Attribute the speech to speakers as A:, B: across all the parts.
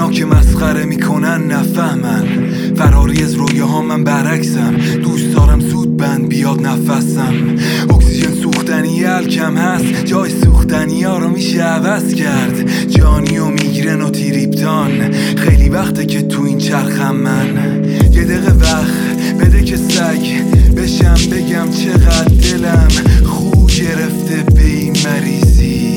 A: اینا که مسخره میکنن نفهمن، فراری از رویاها من برعکسم. دوست دارم زود بند بیاد نفسم، اکسیژن سوختنی الکم هست، جای سوختنی ها رو میشه عوض کرد. جانی و میگرن و تیریپتان، خیلی وقته که تو این چرخم من. یه دقیقه وقت بده که سگ بشم، بگم چقدر دلم خو گرفته به این مریضی.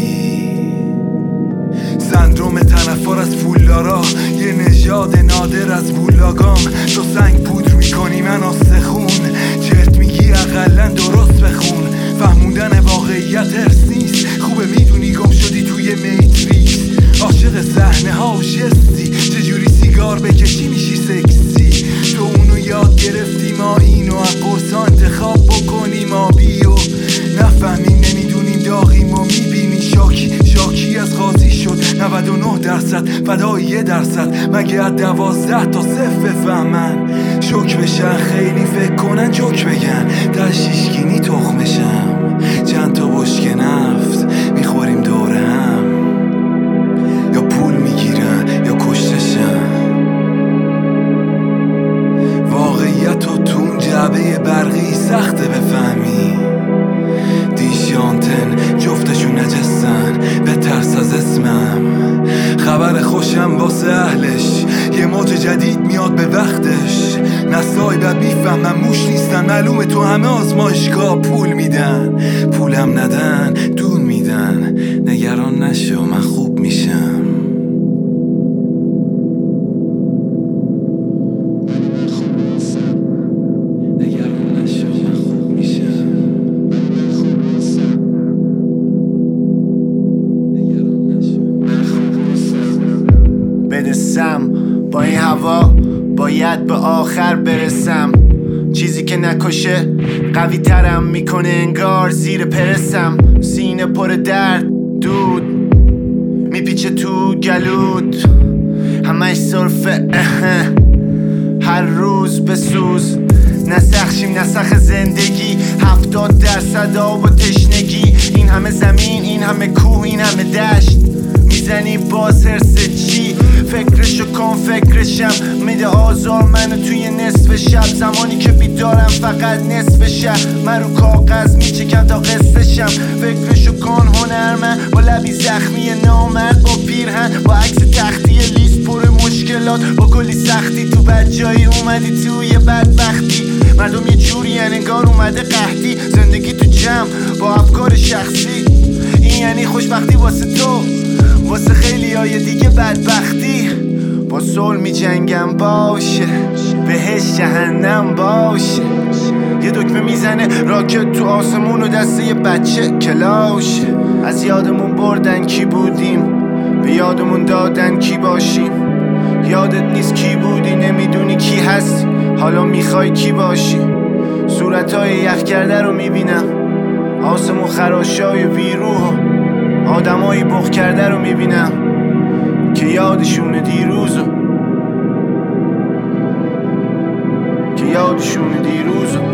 A: سندروم تنفر از فولارا، یه نژاد نادر از وولاگام. تو سنگ پودر میکنی من آسخون، چرت میگی اقلن درست بخون. فهموندن واقعیت ارس نیست، خوبه میدونی گم شدی توی میتریکس. عاشق صحنه ها و جستی، چجوری سیگار بکشی میشی سکسی. تو اونو یاد گرفتی، ما اینو از قرصا انتخاب بکنیم. آبی و نفهمیم، نمیدونیم داغیم و میبینی شاکی از قاضی شد. 99% فدای 1%، مگه از 12 تا 0 بفهمن. شوک بشن خیلی فکر کنن جوک بگن، در شیشگینی تخمشم. چند تا بشک نفت میخوریم دوره هم، یا پول میگیرن یا کشتشن. واقعیت رو تو اون جعبه برقی سخته بفهمی. دیش آنتن جفتشون نجستن، به ترس از اسمم. خبر خوشم واسه اهلش، یه موج جدید میاد به وقتش. نسای و بیفهمم موش نیستن، معلومه تو همه آزمایشگاه پول میدن. پولم ندن دون میدن، نگران نشو من خوب میشم.
B: برسم با این هوا، باید به آخر برسم. چیزی که نکشه قوی ترم میکنه انگار زیر پرسم. سینه پر درد دود میپیچه تو گلود، همش صرفه هر روز بسوز. نسخشیم نسخ زندگی، 70% آب و تشنگی. این همه زمین، این همه کوه، این همه دشت، میزنی باز هرس چی؟ فکرشو کن فکرشم، میده آزار منو توی نصف شب. زمانی که بیدارم فقط نصف شب، من رو کاغذ میچکم تا قصهشم. فکرشو کن هنرمند، با لبی زخمی نامرد، با پیرهن، با عکس تختی لیست پر مشکلات، با کلی سختی. تو بد جایی اومدی توی بدبختی، مردم یه جوری انگار اومده قحطی. زندگی تو جمع با افکار شخصی، این یعنی خوشبختی واسه تو، واسه خیلی های دیگه بدبختی. با صلح می جنگم باشه، بهش جهنم باشه. یه دکمه میزنه راکت تو آسمون و دسته یه بچه کلاش. از یادمون بردن کی بودیم، به یادمون دادن کی باشیم. یادت نیست کی بودی، نمیدونی کی هستی، حالا میخوای کی باشی. صورتهای یخ کرده رو میبینم، آسمون خراشای بیروح، آدمایی بغ کرده رو میبینم که یادشونه دیروزو، که یادشونه دیروزو.